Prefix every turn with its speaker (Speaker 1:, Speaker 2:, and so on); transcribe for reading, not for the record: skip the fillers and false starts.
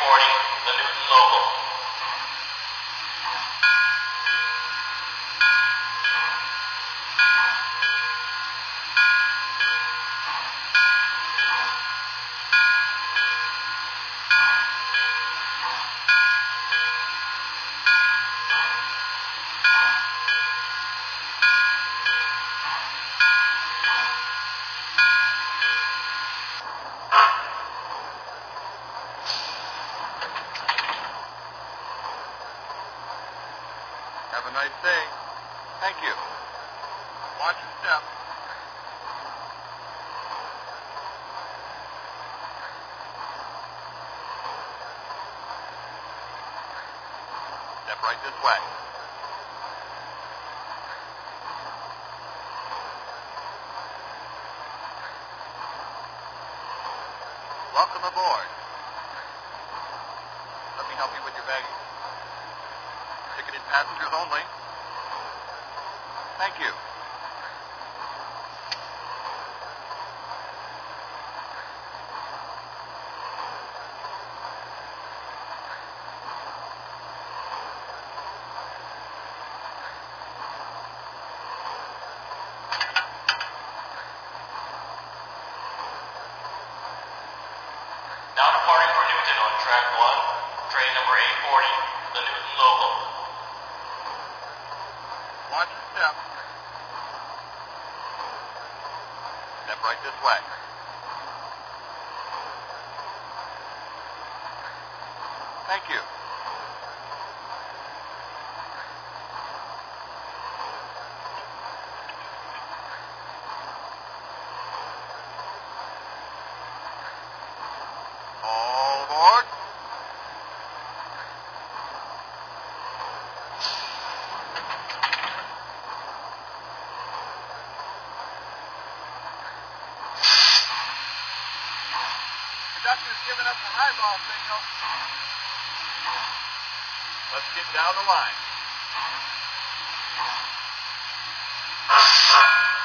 Speaker 1: 840, the Newton local.
Speaker 2: Have a nice day. Thank you. Watch your step. Step right this way. Welcome aboard. Let me help you with your baggage. Ticketed passengers only. Thank you.
Speaker 1: Now departing for Newton on track 1, train number 840, the Newton local.
Speaker 2: Watch your step. Step right this way. Thank you. All aboard. Conductor's giving us a highball signal. Let's get down the line.